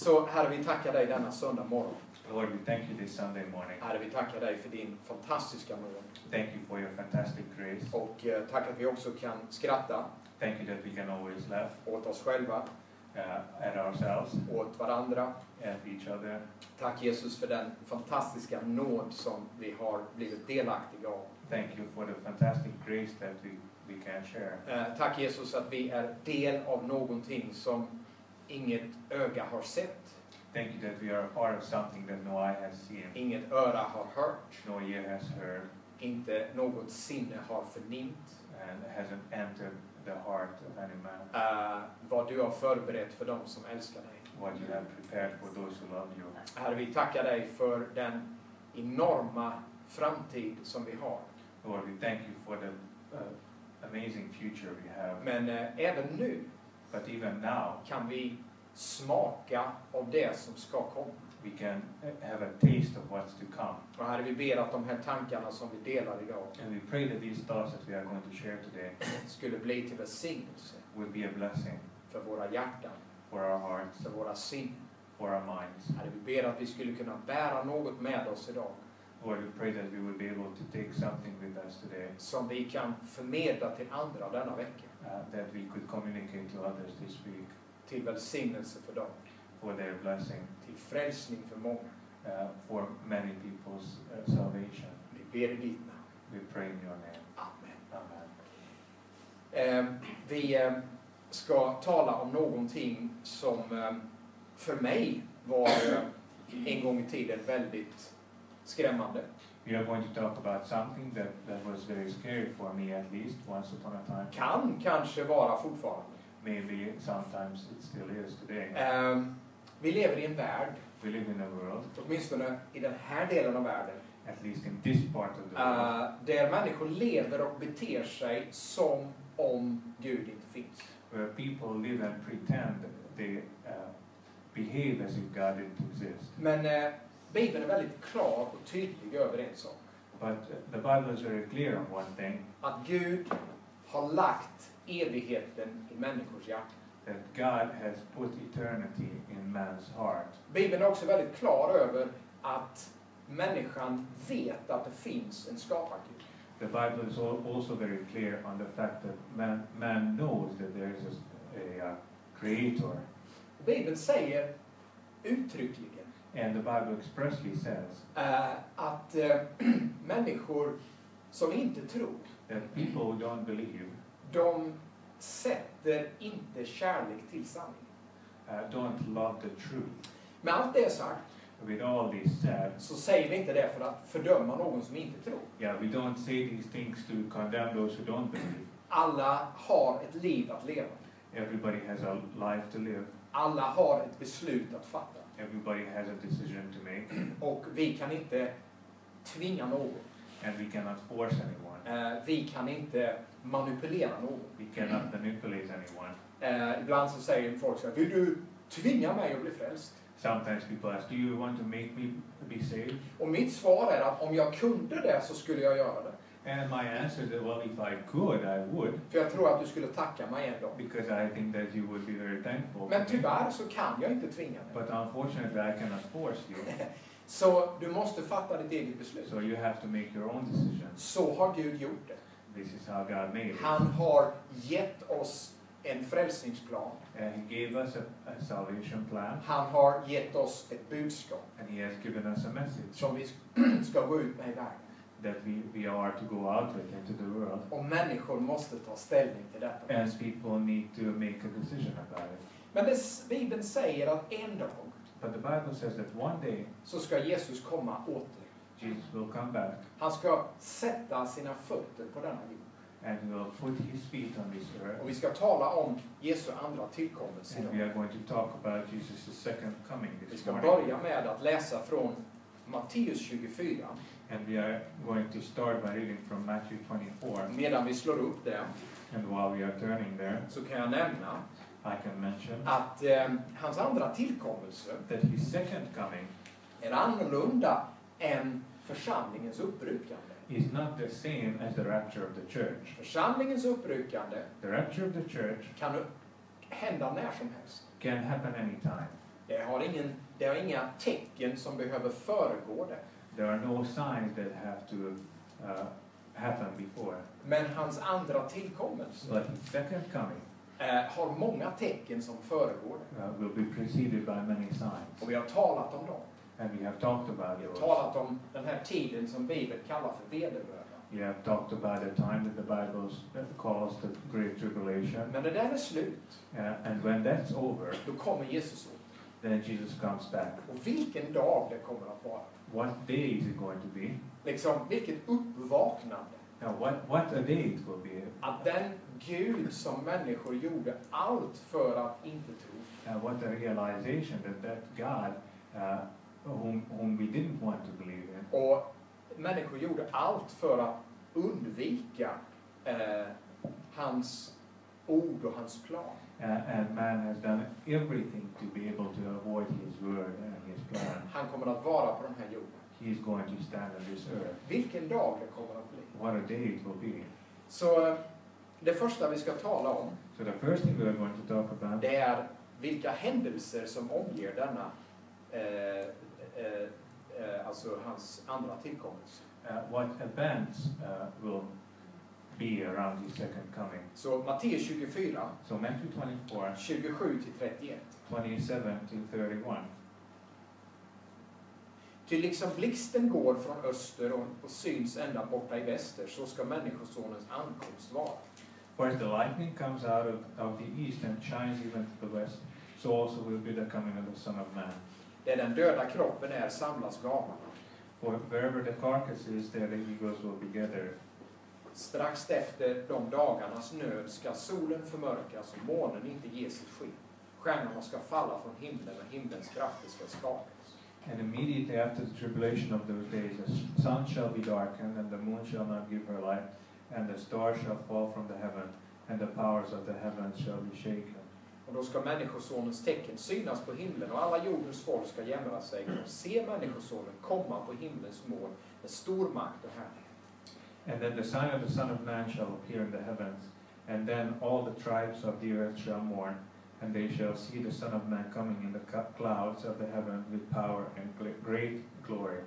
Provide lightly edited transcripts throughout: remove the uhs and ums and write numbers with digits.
Så Herre, vi tackar dig denna söndag morgon. Lord, we thank you this Sunday morning. Herre, vi tackar dig för din fantastiska nåd. Thank you for your fantastic grace. Och tack att vi också kan skratta Thank you that we can always laugh åt oss själva, at ourselves, åt varandra. at each other. Tack Jesus för den fantastiska nåd som vi har blivit delaktiga av. Thank you for the fantastic grace that we can share. Tack Jesus att vi är del av någonting som inget öga har sett. Thank you that we are a part of something that no eye has seen, Inget öra har hört. no ear has heard, Inte något sinne har förnimt. and hasn't entered the heart of any man. Vad du har förberett för dem som älskar dig. What you have prepared for those who love you. Herre, vi tackar dig för den enorma framtid som vi har. Lord, we thank you for the amazing future we have. Men även nu But even now, kan vi smaka av det som ska komma. we can have a taste of what's to come. Och Herre, vi ber att de här tankarna som vi delar idag And we pray that these thoughts that we are going to share today skulle bli till välsignelse will be a blessing för våra hjärtan, for our hearts, för våra sinnen. for our minds. Herre, vi ber att vi skulle kunna bära något med oss idag Lord, we pray that we will be able to take something with us today som vi kan förmedla till andra denna vecka. that we could communicate to others this week Till välsignelse för dem, for their blessing, till frälsning för många. for many people's salvation. Vi ber i ditt namn. We pray in your name. Amen. Amen. Vi ska tala om någonting som för mig var en gång i tiden väldigt skrämmande. We are going to talk about something that was very scary for me, at least once upon a time. Kan kanske vara fortfarande. Maybe sometimes it still is today. Vi lever i en värld, We live in a world, åtminstone i den här delen av världen, at least in this part of the world, där människor lever och beter sig som om Gud inte finns. where people live and pretend they behave as if God didn't exist. Men Bibeln är väldigt klar och tydlig över en sak. But the Bible is very clear on one thing, Att Gud har lagt evigheten i människors hjärta. that God has put eternity in man's heart. Bibeln är också väldigt klar över att människan vet att det finns en skapargud. The Bible is also very clear on the fact that man knows that there is a creator. Bibeln säger uttryckligen And the Bible expressly says att människor som inte tror, that people who don't believe de sätter inte kärlek till sanningen. don't love the truth. Med allt det sagt With all this said, så säger vi inte det för att fördöma någon som inte tror. yeah, we don't say these things to condemn those who don't believe. Alla har ett liv att leva. Everybody has a life to live. Alla har ett beslut att fatta. Everybody has a decision to make. Och vi kan inte tvinga någon. And we cannot force anyone. Vi kan inte manipulera någon. We cannot manipulate anyone. Ibland så säger folk så här: vill du tvinga mig att bli frälst? Sometimes people ask, do you want to make me be saved? Och mitt svar är att om jag kunde det så skulle jag göra det. And my answer is, well, if I could, I would. För jag tror att du skulle tacka mig en dag. Because I think that you would be very thankful. Men tyvärr så kan jag inte tvinga dig. But unfortunately, I cannot force you. Så du måste fatta ditt eget beslut. So you have to make your own decision. Så har Gud gjort det. This is how God made it. Han har gett oss en frälsningsplan. And He gave us a salvation plan. Han har gett oss ett budskap And He has given us a message som vi ska gå ut med i världen. that we are to go out with into the world. Och människor måste ta ställning till detta. And people need to make a decision about it. Men Bibeln säger att en dag But the Bible says that one day så ska Jesus komma åter. Jesus will come back Han ska sätta sina fötter på denna jord. and He will put His feet on this earth. Och vi ska tala om Jesu andra tillkommelse And we idag. are going to talk about Jesus' second coming Vi this ska morning. börja med att läsa från Matteus 24. And we are going to start by reading from Matthew 24. Medan vi slår upp det And while we are turning there, så kan jag nämna I can mention att hans andra tillkommelse that His second coming är annorlunda än församlingens uppbrukande. is not the same as the rapture of the church. Församlingens uppbrukande The rapture of the church kan hända när som helst. can happen anytime. Det har inga tecken som behöver föregå det. There are no signs that have to happen before. Men hans andra tillkommelse But his second coming har många tecken som föregår det. will be preceded by many signs. Och vi har talat om dem. And we have talked about Vi har those. talat om den här tiden som Bibeln kallar för vedermöda. We have talked about the time that the Bible calls the Great Tribulation. Men när den är slut, And when that's over, då kommer Jesus åter. then Jesus comes back. Och vilken dag det kommer att vara. What day is it going to be? Liksom, vilket uppvaknande. Now, what a day it will be. Att den Gud som människor gjorde allt för att inte tro. What a realization that God, whom we didn't want to believe in, Och människor gjorde allt för att undvika hans ord och hans plan. and man has done everything to be able to avoid his word and his plan. Han kommer att vara på den här jorden. He's going to stand on this earth. Vilken dag det kommer att bli. What a day it will be. Så det första vi ska tala om, So the first thing we're going to talk about det är vilka händelser som omger denna, alltså hans andra tillkommelse. what events will be around his second coming. Så Matteus 24, So Matthew 24, 27 till 31. 27 to 31. Ty liksom blixten går från öster och syns ända borta i väster, så ska Människosonens ankomst vara. For as the lightning comes out of the east and shines even to the west, so also will be the coming of the Son of Man. Där den döda kroppen är samlas gamarna. For wherever the carcass is, there the eagles will be gathered. Strax efter de dagarnas nöd ska solen förmörkas och månen inte ge sitt sken. Stjärnorna ska falla från himlen och himlens krafter ska skakas. And immediately after the tribulation of those days, the sun shall be darkened, and the moon shall not give her light, and the stars shall fall from the heaven, and the powers of the heavens shall be shaken. Och då ska Människosonens tecken synas på himlen, och alla jordens folk ska jämra sig och se Människosonen komma på himlens moln med stor makt och härlighet. And then the sign of the Son of Man shall appear in the heavens, and then all the tribes of the earth shall mourn, and they shall see the Son of Man coming in the clouds of the heaven with power and great glory.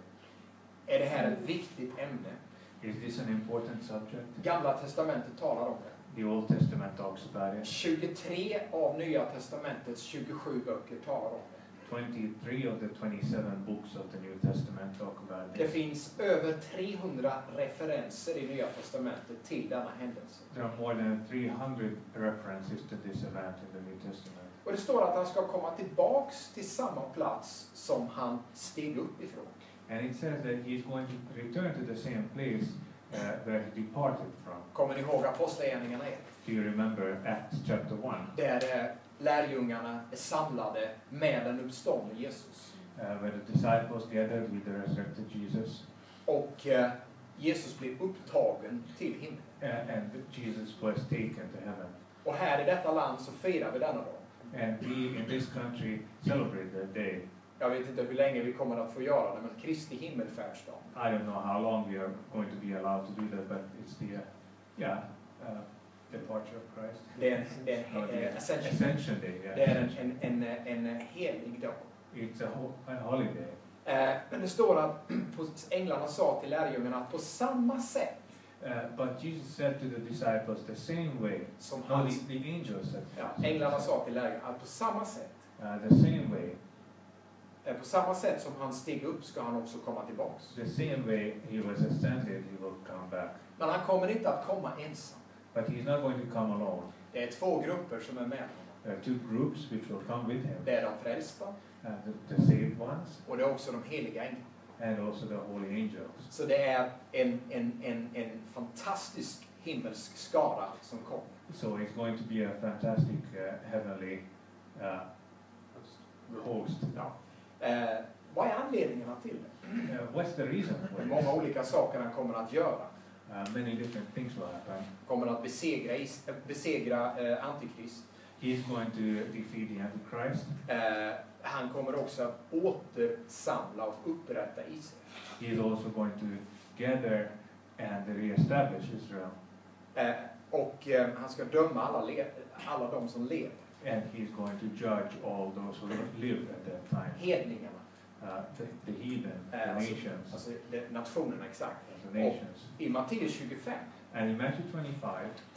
Är det här ett viktigt ämne? Is this an important subject? Gamla testamentet talar om det. The Old Testament talks about it. 23 av Nya testamentets 27 böcker talar om det. 23 of the 27 books of the New Testament talk about Det this. finns över 300 referenser i Nya testamentet till denna händelse. There are more than 300 references to this event in the New Testament. Och det står att han ska komma tillbaks till samma plats som han steg upp ifrån. And it says that he's going to return to the same place where he departed from. Kommer ni ihåg Apostlagärningarna 1? Do you remember Acts chapter 1? Där lärjungarna är samlade med den uppståndne Jesus. Where the disciples gathered with the resurrected Jesus. Och Jesus blev upptagen till himlen. And Jesus was taken to heaven. Och här i detta land så firar vi denna dag. And we in this country celebrate that day. Jag vet inte hur länge vi kommer att få göra det, men Kristi himmelfärdsdag. I don't know how long we are going to be allowed to do that, but it's the departure of Christ. Det är en Ascension Day. Yeah. Det är en helig dag. It's a holiday. Men det står att änglarna sa till lärjungarna att på samma sätt But Jesus said to the disciples the same way. som No, han, the angels said. änglarna sa till lärjungarna att på samma sätt, The same way. på samma sätt som han steg upp ska han också komma tillbaks. The same way he was ascended, he will come back. Men han kommer inte att komma ensam. But he's not going to come alone. Det är två grupper som är med honom. There are two groups which will come with him. Det är de frälsta The saved ones och det är också de heliga änglarna. and also the holy angels. Så det är en fantastisk himmelsk skara som kommer. So it's going to be a fantastic heavenly host. Ja. Vad är anledningarna till det? What's the reason for Många this? olika saker han kommer att göra. Many different things will happen. Kommer att besegra Antikrist. He's going to defeat the Antichrist. Han kommer också att återsamla och upprätta Israel. He is also going to gather and re-establish Israel. Och han ska döma alla de som lever. And he's going to judge all those who live at that time. Hedningarna. The heathen, the nations. Alltså nationerna, exakt. The nations. I Matteus 25, And in Matthew 25,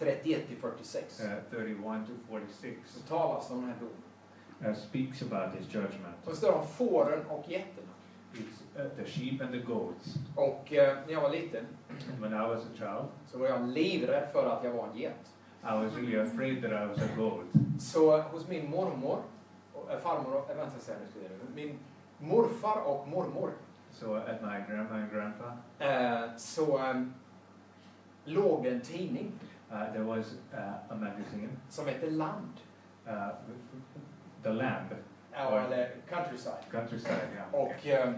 31-46, 31 to 46, så talas om den här domen. Speaks about his judgment. Så står det om fåren och getterna. It's the sheep and the goats. Och när jag var liten And when I was a child, så var jag livrädd för att jag var en get. I was really afraid that I was a goat. Så hos min mormor, farmor och, vänta säga nu ska jag det, min morfar och mormor, So at my grandma and grandpa, så låg en tidning there was a magazine, som heter Land. The Land, Ja, eller Countryside. Countryside, yeah. Och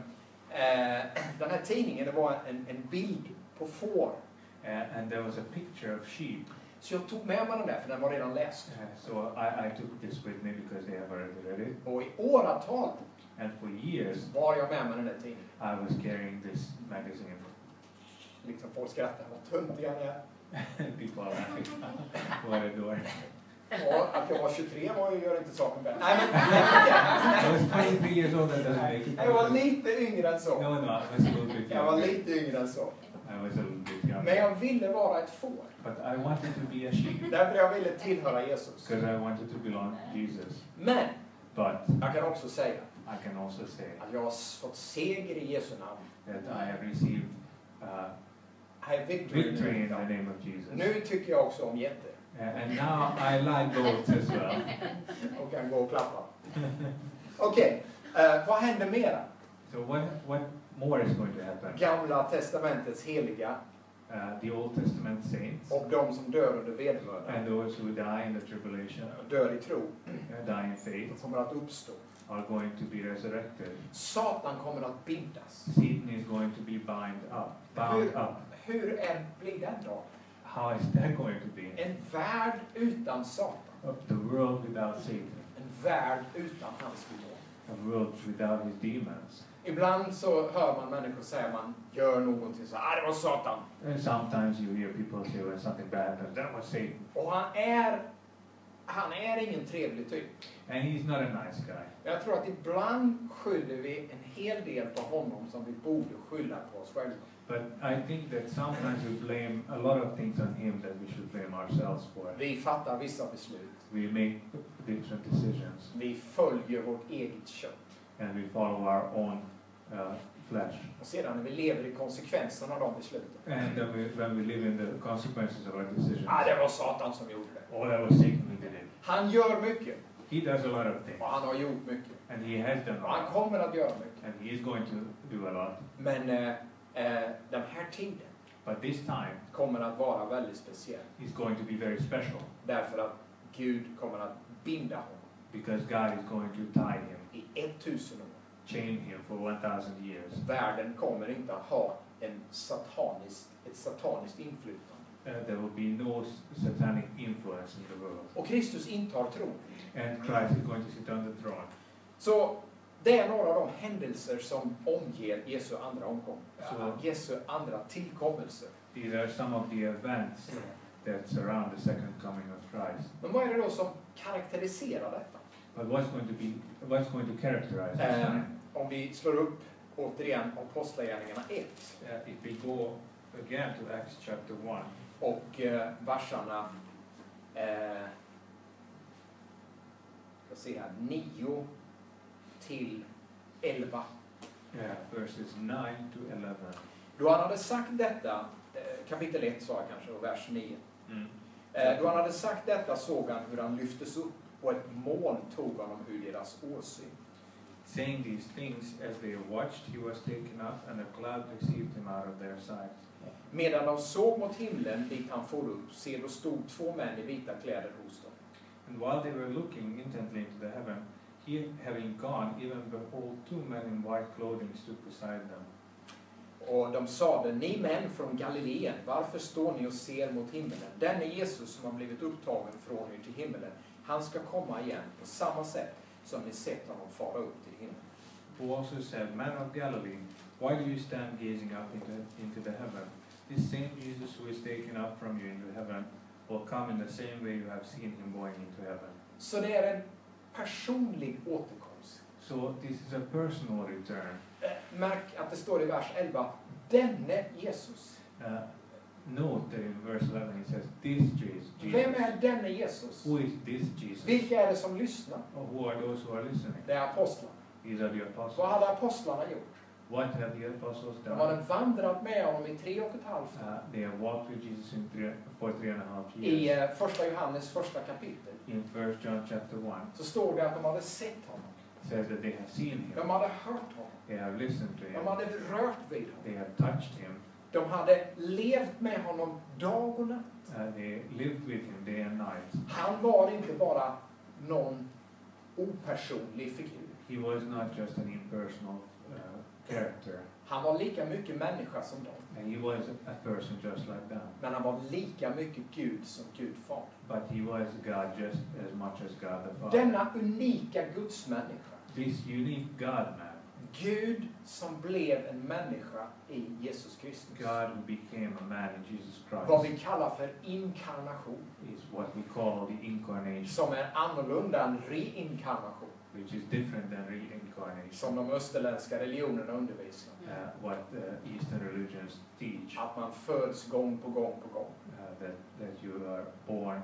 den här tidningen, det var en bild på får. And there was a picture of sheep. Så jag tog med mig den där, för den var redan läst. So I took this with me because they have already read it. Och i åratal And for years, var jag med mig den där tidningen. I was carrying this magazine. Liksom folk skrattar, vad töntig han är. People are laughing. What a door. Ja, att jag var 23 gör inte saken bättre. Nej, I was 23 years old, that doesn't make it. jag var lite yngre än så. No, I was a little bit Jag var younger. lite yngre än så. I was a little bit younger. Men jag ville vara ett får. But I wanted to be a sheep Därför jag ville tillhöra Jesus. because I wanted to belong to Jesus. Men But jag kan också säga I can also say att jag har fått seger i Jesu namn. that I have received I have victory. victory in the name of Jesus. Nu tycker jag också om getter. And now I like goats as well. Och kan gå och klappa. Okej, vad händer mera? So what more is going to happen? Gamla testamentets heliga The Old Testament saints och de som dör under vedermödan, and those who die in the tribulation, dör i tro, die in faith, kommer att uppstå. are going to be resurrected. Satan kommer att bindas. Satan is going to be bound up. Hur blir den då? How is that going to be? En värld utan Satan. The world without Satan. En värld utan hans demon. A world without his demons. Ibland så hör man människor säga man gör någonting så det var Satan. And sometimes you hear people say when something bad happens, that was Satan. Och han är ingen trevlig typ. And he's not a nice guy. Jag tror att ibland skyller vi en hel del på honom som vi borde skylla på oss själva. But I think that sometimes we blame a lot of things on him that we should blame ourselves for. Vi fattar vissa beslut. We make different decisions. Vi följer vårt eget kött. And we follow our own flesh. Och sedan när vi lever i konsekvenserna av de besluten. And then when we live in the consequences of our decisions. Det var Satan som gjorde det. Oh, that was Satan who did it. Han gör mycket. He does a lot of things. Och han har gjort mycket. And he has done Och a han lot. kommer att göra mycket. And he is going to do a lot. Men den här tiden But this time kommer att vara väldigt speciell. is going to be very special. Därför att Gud kommer att binda honom Because God is going to tie him, i 1000 år. chain him for 1,000 years. Världen kommer inte att ha ett sataniskt inflytande. There will be no satanic influence in the world. Och Kristus intar tron. And Christ is going to sit on the throne. Så det är några av de händelser som omger Jesu Så- Jesu andra tillkommelse. These are some of the events that surround the second coming of Christ. Men vad är det då som karaktäriserar detta? But what's going to characterize this time? Om vi slår upp återigen Apostlagärningarna 1 If we go again to Acts chapter 1 och verserna ska se här, 9 till 11. verses 9 to 11. Då han hade sagt detta, kapitel 1 sa jag kanske, och vers 9. Då han hade sagt detta såg han hur han lyftes upp och ett moln tog honom ur deras åsyn. Saying these things as they watched, he was taken up, and a cloud received him out of their sight. Medan de såg mot himlen dit han for upp, se då stod 2 män i vita kläder hos dem. And while they were looking intently into the heaven, he having gone, even behold, 2 men in white clothing stood beside them. Och de sade, ni män från Galileen, varför står ni och ser mot himlen? Den är Jesus som har blivit upptagen från er till himlen. Han ska komma igen på samma sätt som ni sett honom fara upp till himlen. Who also said, Men of Galilee, why do you stand gazing up into the heaven? This same Jesus who is taken up from you into heaven will come in the same way you have seen him going into heaven. Så det är en personlig återkomst. So this is a personal return. Märk att det står i vers 11, denne Jesus. Note that in verse 11 it says, this Jesus. Vem är denne Jesus? Who is this Jesus? Vilka är det som lyssnar? Or who are those who are listening? Det är apostlarna. These are the apostles. Vad hade apostlarna gjort? What have the apostles De done? hade vandrat med honom i 3,5 år. They have walked with Jesus for 3.5 I years. första Johannes första kapitel In 1 John chapter 1, så står det att de hade sett honom. it says that they have seen him. De hade hört honom. They have listened to him. De hade rört vid honom. They have touched him. De hade levt med honom dag och natt. They lived with him day and night. Han var inte bara någon opersonlig figur. He was not just an impersonal character. Han var lika mycket människa som dem. He was a person just like them. Men han var lika mycket Gud som Gud Fader. But he was God just as much as God the Father. Denna unika gudsmänniska. This unique God man. Gud som blev en människa i Jesus Kristus. God who became a man in Jesus Vad Christ vi kallar för inkarnation. is what we call the incarnation, Som är annorlunda än reinkarnation. which is different than reincarnation. Som de österländska religionerna undervisar. What Eastern religions teach, Att man föds gång på gång på gång. that you are born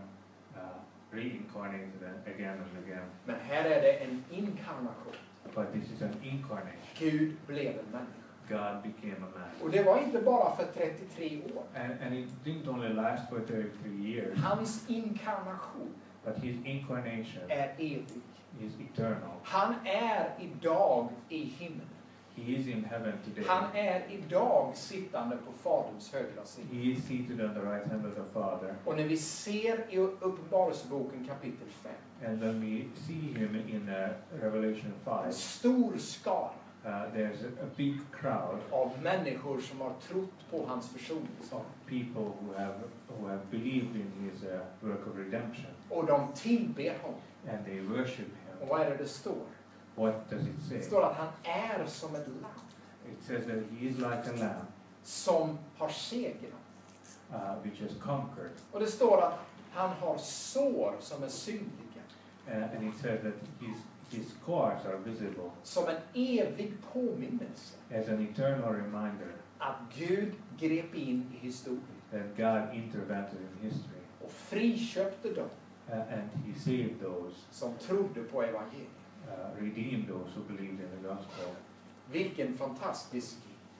reincarnated again and again. Men här är det en inkarnation. But this is an incarnation. Gud blev en människa. God became a man. Och det var inte bara för 33 år. And it didn't only last for 33 years, Hans inkarnation but his incarnation är evig. is eternal. Han är idag i himlen. He is in heaven today. Han är idag sittande på Faderns högra sida. He is seated on the right hand of the Father. Och när vi ser i Uppenbarelseboken kapitel 5, And when we see him in Revelation en 5, stor skara there's a big crowd av människor som har trott på hans försoningsverk. people who have believed in his work of redemption, Och de tillber honom. and they worship Och him. vad är det det står? What does it Det say? står att han är som ett lamm It says that he is like a lamb som har segrat. which has conquered. Och det står att han har sår som är synliga. And it says that his scars are visible Som en evig påminnelse as an eternal reminder att Gud grep in i historien that God intervened in history, och friköpte dem and he saved those, som trodde på evangeliet. redeemed those who believed in the gospel. Vilken fantastisk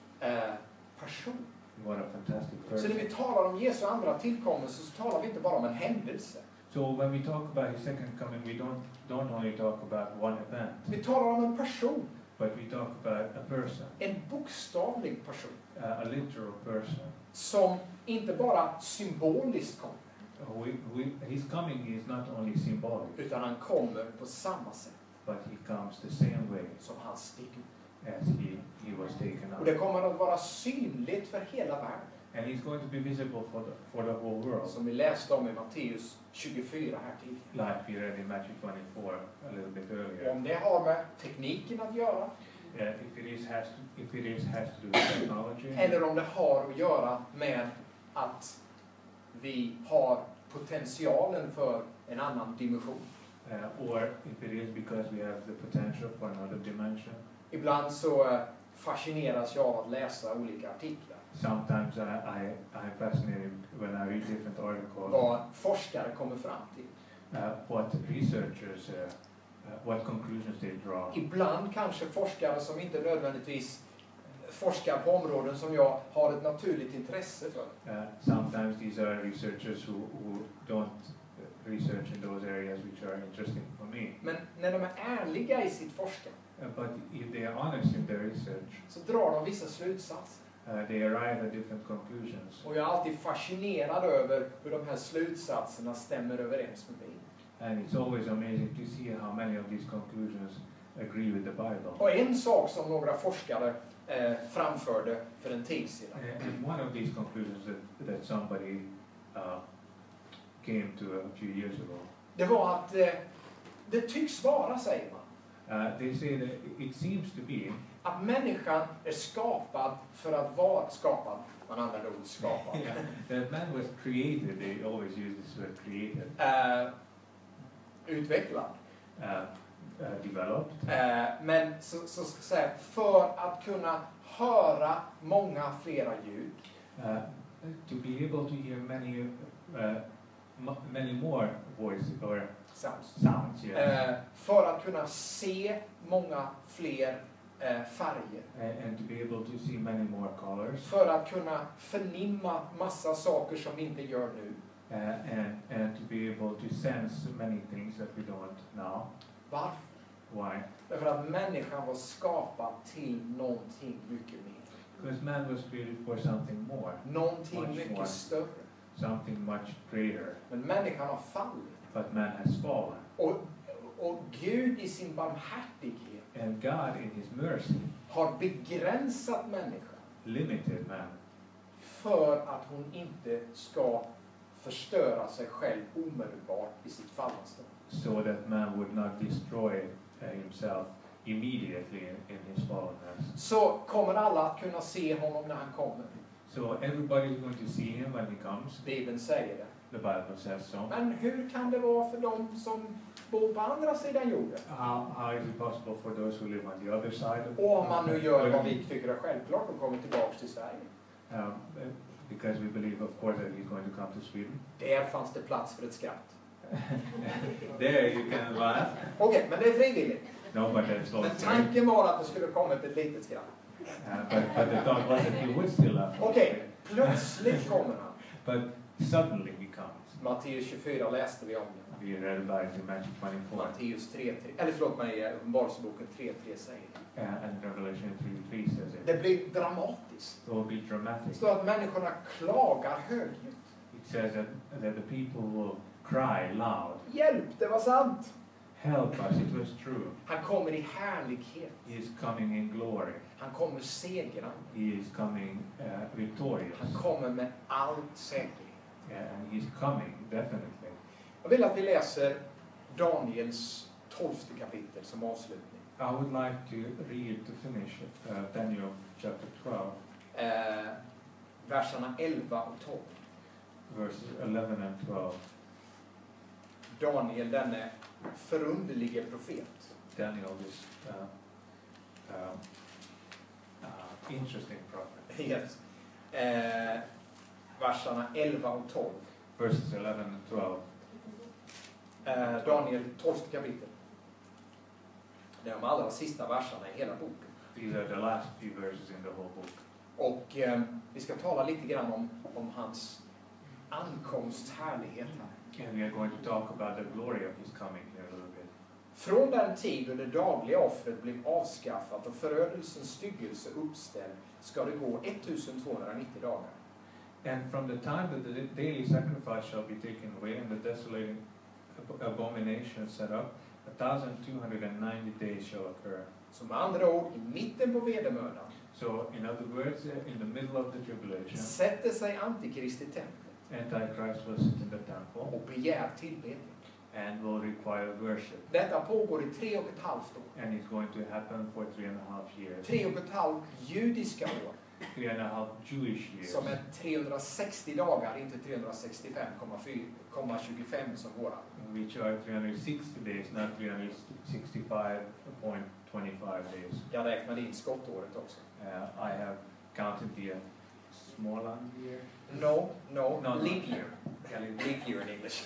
person. What a fantastic Så när person. vi talar om Jesu andra tillkommelse så talar vi inte bara om en händelse. So when we talk about his second coming, we don't only talk about one event, Vi talar om en person, but we talk about a person, en bokstavlig person, a literal person. som inte bara symboliskt kommer, His coming is not only symbolic, utan han kommer på samma sätt but he comes the same way som han steg upp. as he was taken Och up. det kommer att vara synligt för hela världen. And he's going to be visible for the whole world, Som vi läste om i Matteus 24 här tidigare. like we read in Matthew 24 a little bit Och earlier. om det har med tekniken att göra, If it has to do with technology, eller om det har att göra med att vi har potentialen för en annan dimension. or if it is because we have the potential for another dimension. Ibland så fascineras jag av att läsa olika artiklar. Sometimes I'm fascinated when I read different articles, Vad forskare kommer fram till. what researchers, what conclusions they draw. Ibland kanske forskare som inte nödvändigtvis forskar på områden som jag har ett naturligt intresse för. Sometimes these are researchers who don't research in those areas which are interesting for me. Men när de är ärliga i sitt forskande But if they are honest in their research, så drar de vissa slutsatser. they arrive at different conclusions. Och jag är alltid fascinerad över hur de här slutsatserna stämmer överens med Bibeln. And it's always amazing to see how many of these conclusions agree with the Bible. Och en sak som några forskare framförde för en tid sedan. And one of these conclusions that somebody came to a few years ago, Det var att det tycks vara, säger man, they say that it seems to be att människan är skapad för att vara skapad. Man använder ordet skapad. that man was created. They always use this word created. utvecklad. Developed. Men så säga, för att kunna höra många flera ljud. To be able to hear many more voices or sounds, yes. För att kunna se många fler färger. And to be able to see many more colors. För att kunna förnimma massa saker som vi inte gör nu. And to be able to sense many things that we don't now. Varför? Why? Därför att människan var skapad till någonting mycket mer. Because man was created for something more. Någonting mycket större. Something much greater. Men människan har fallit. But man has fallen. Och Gud i sin barmhärtighet And God in his mercy har begränsat människan. Limited man. För att hon inte ska förstöra sig själv omedelbart i sitt fallande. So that man would not destroy himself immediately in his fallenness. Så kommer alla att kunna se honom när han kommer. So everybody is going to see him when he comes. Bibeln säger det. The Bible says so. Men hur kan det vara för dem som bor på andra sidan jorden? How is it possible for those who live on the other side of Och om man nu gör vad vi tycker är självklart och kommer tillbaka till Sverige. Because we believe, of course, that he's going to come to Sweden. Där fanns det plats för ett skratt. There you can laugh. Okej, men det är frivilligt. No, but that's Men also. tanken var att det skulle komma ett litet skratt. But the thought was that he would still laugh. Okej, plötsligt kommer han. But suddenly he comes. Matteus 24 läste vi om det. We read about it in Matthew 24. Matteus 3:3, eller förlåt mig, Uppenbarelseboken 3:3 säger det. And Revelation 3:3 says it. Det blir dramatiskt. It will be Det dramatic. står att människorna klagar högljutt. It says that the people will cry loud. Hjälp, det var sant. Help us, it was true. Han kommer i härlighet. He is coming in glory. Han kommer segrande. He is coming victorious. Han kommer med all säkerhet. And he's coming, definitely. Jag vill att vi läser Daniels 12:e kapitel som avslutning. I would like to read to finish Daniel chapter 12. Verserna 11 och 12. Verses 11 and 12. Daniel, denne förunderlige profet. Daniel, this interesting prophet. Yes. Verserna 11 och 12. Verses 11 and 12. Daniel 12:e kapitel. Det är de allra sista verserna i hela boken. These are the last few verses in the whole book. Och vi ska tala lite grann om hans ankomst, härlighet här. And we are going to talk about the glory of his coming here a little bit. Från den tid då det dagliga offret blev avskaffat och förödelsens styggelse uppställd ska det gå 1290 dagar. And from the time that the daily sacrifice shall be taken away and the desolating abomination set up, 1290 days shall occur. Så med andra ord, i mitten på vedermödan So, in other words, in the middle of the tribulation, sätter sig Antikrist i templet Antichrist will sit in the temple och begär tillbedjan. and will require worship. Detta pågår i 3,5 år. And it's going to happen for 3.5 years. 3,5 judiska år. 3.5 Jewish years. Som är 360 dagar, inte 365,25 som våra. Which are 360 days, not 365.25 days. Jag räknade in skottåret också. I have counted the Småland year. No, No. leap year. Leap year in English.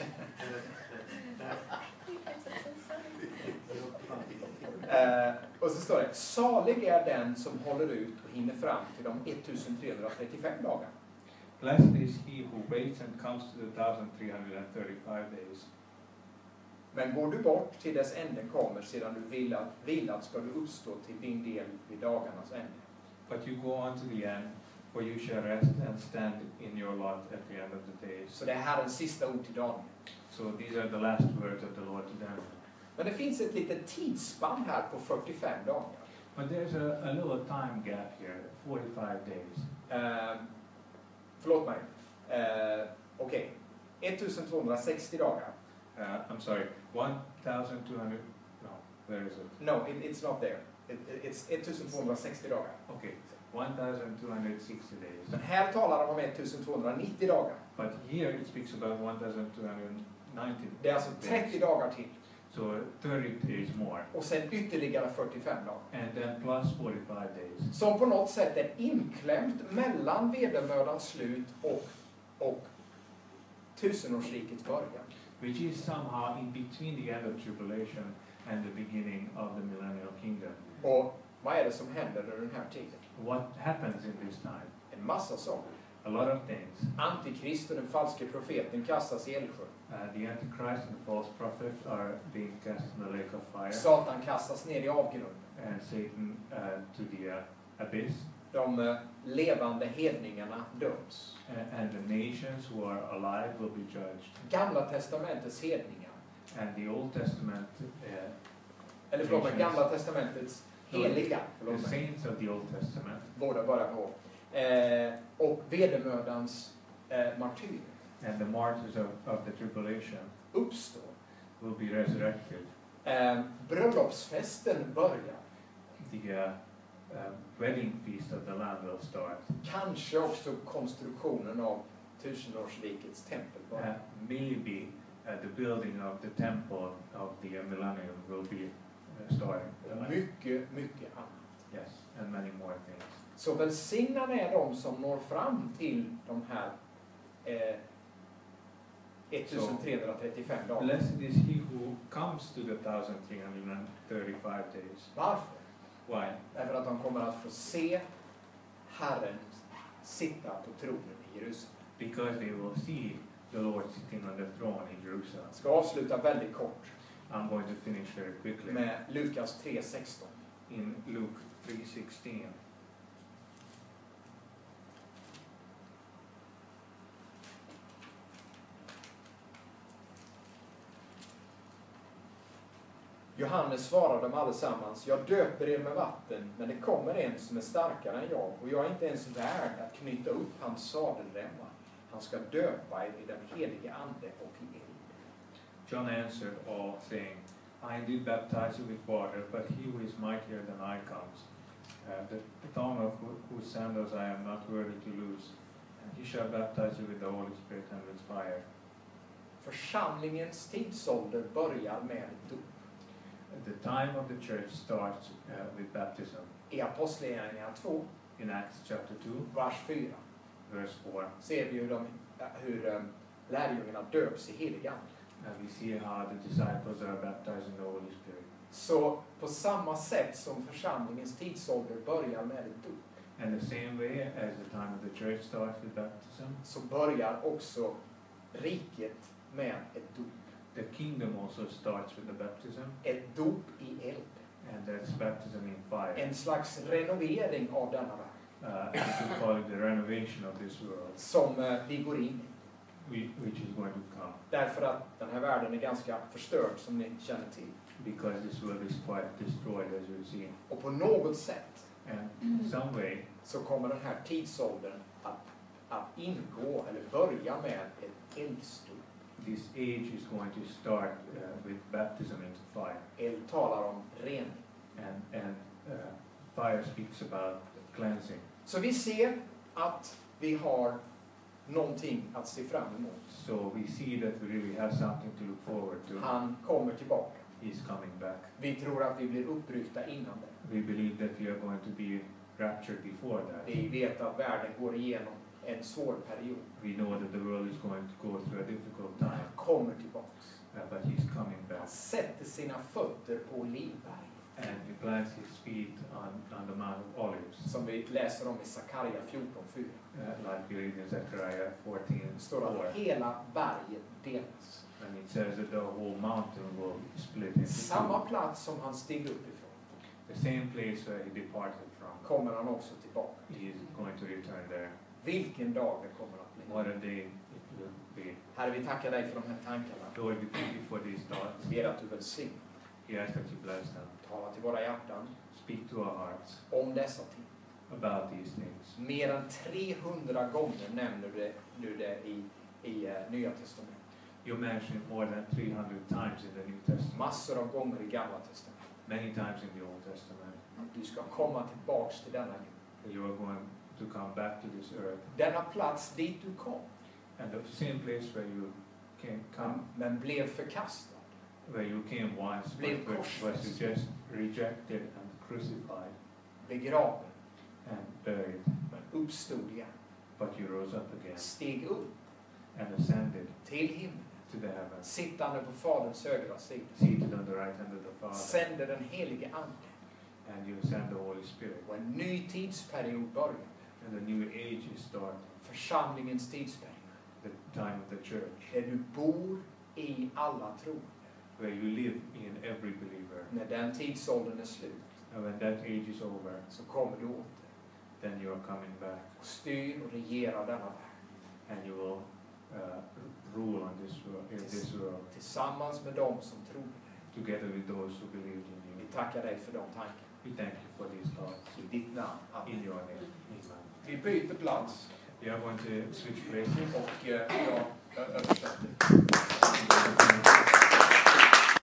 Och så står det, salig är den som håller ut och hinner fram till de 1335 dagar. Blessed is he who waits and comes to the 1335 days. Men går du bort till dess änden kommer, sedan du vilat ska du uppstå till din del vid dagarnas ände. But you go on to the end, for you shall rest and stand in your lot at the end of the days. Så det är Herrens sista ord till Daniel. So these are the last words of the Lord to Daniel. Men det finns ett litet tidsspann här på 45 dagar. But there's a little time gap here, 45 days. Förlåt mig. Okej. 1260 dagar. I'm sorry, 1,200, no, where is it? No, it's not there. It's 1260 dagar. Okay, 1,260 days. Men här talar de om 1290 dagar. But here it speaks about 1,290. Det är alltså 30 dagar till. So 30 days more. Och sen ytterligare 45 dagar. And then plus 45 days. Som på något sätt är inklämt mellan vedermödans slut och tusenårsrikets början. Which is somehow in between the end of tribulation and the beginning of the millennial kingdom. Och vad är det som händer under den här tiden? What happens in this time? En massa saker. A lot of things. Antikrist och den falske profeten kastas i eldsjön. The Antichrist and the false prophet are being cast in the lake of fire. Satan kastas ner i avgrunden. And Satan to the abyss. De levande hedningarna döms. And the nations who are alive will be judged. Gamla testamentets hedningar. And the Old Testament Eller förlåt mig, Gamla testamentets heliga. the saints of the Old Testament. Båda bara på. Och vedermödans martyrer. And the martyrs of the tribulation uppstår. will be resurrected. Bröllopsfesten börjar. The wedding feast of the Lamb will start. Kanske också konstruktionen av tusenårsrikets tempel börjar. Maybe the building of the temple of the millennium will be starting. Mycket annat. Yes, and many more things. Så välsignade är de som når fram till de här 1335 dagar. Blessed is he who comes to the 1335 days. Varför? Why? Därför att de kommer att få se Herren sitta på tronen i Jerusalem. Because they will see the Lord sitting on the throne in Jerusalem. Jag ska avsluta väldigt kort I'm going to finish very quickly. med Lukas 3:16. In Luke 3:16. Johannes svarade dem allesammans: jag döper er med vatten, men det kommer en som är starkare än jag, och jag är inte ens värd att knyta upp hans sadelremmar. Han ska döpa er i den helige ande och i eld. John answered all, saying, I indeed baptize you with water, but he who is mightier than I comes, the thong of whose sandals I am not worthy to loose, and he shall baptize you with the Holy Spirit and with fire. Församlingens tidsålder börjar med ett dop. The time of the church starts with baptism. I Apostlagärningarna 2, In Acts chapter 2, vers 4, verse 4, ser vi hur lärjungarna döps i helig ande. we see how the disciples are baptized in the Holy Spirit. Så på samma sätt som församlingens tidsålder börjar med ett dop, And the same way as the time of the church starts with baptism, så börjar också riket med ett dop. the kingdom also starts with the baptism, Ett dop i eld. and that's baptism in fire. En slags renovering av denna värld We could call it the renovation of this world, som vi går in i. which is going to come, Därför att den här världen är ganska förstörd, som ni känner till. because this world is quite destroyed, as you see. Och på något sätt And in some way, så kommer den här tidsåldern att ingå eller börja med ett eldsdop. this age is going to start with baptism into fire. Eld talar om rening. And fire speaks about cleansing. Så vi ser att vi har någonting att se fram emot. So we see that we really have something to look forward to. Han kommer tillbaka. He's coming back. Vi tror att vi blir uppryckta innan det. We believe that we are going to be raptured before that. Vi vet att världen går igenom en svår period. We know that the world is going to go through a difficult time, Han kommer tillbaks. but he's coming Han back. sätter sina fötter på Olivberg, And he plants his feet on the Mount of Olives, som vi läser om i Sakarja 14:4. like we read in Zechariah Det står att 14:4. hela berget delas. And it says that the whole mountain will split into Samma two. plats som han steg upp ifrån The same place where he departed from, kommer han också tillbaka. he is going to return there. Vilken dag det kommer att bli. What a day it will be. Herre, vi tackar dig för de här tankarna. Lord, we thank you for these thoughts. Ber att du välsignar. We ask that you bless them. Tala till våra hjärtan Speak to our hearts om dessa ting. about these things. Mer än 300 gånger nämner du det i Nya Testamentet. You mention more than 300 times in the New Testament, Massor av gånger i Gamla Testamentet. many times in the Old Testament, Att du ska komma tillbaks till denna jord. that you are going to come back to this earth. Denna plats dit du kom, And the same place where you came, come, men blev förkastad. where you came once, Blev but was korsfäst. just rejected and crucified begraven, and buried, men uppstod igen. but you rose up again Steg upp and ascended till himlen. to the heavens, Sittande på Faderns högra sida. seated on the right hand of the Father, Sände den helige Ande. and you send the Holy Spirit, Och en ny tidsperiod började. and a new age is starting, Församlingens tidsperiod. the time of the church, Där du bor i alla troende. where you live in every believer. När den tidsåldern är slut And when that age is over, så kommer du åter. then you are coming back, Och styr och regerar denna värld. and you will rule on this world, in this world, Tillsammans med dem som tror dig. together with those who believed in Vi you. tackar dig för de tankarna. We thank you for these thoughts. I ditt namn. In Amen. your name. Amen. Vi byter plats. We are going to switch places. Och jag översätter.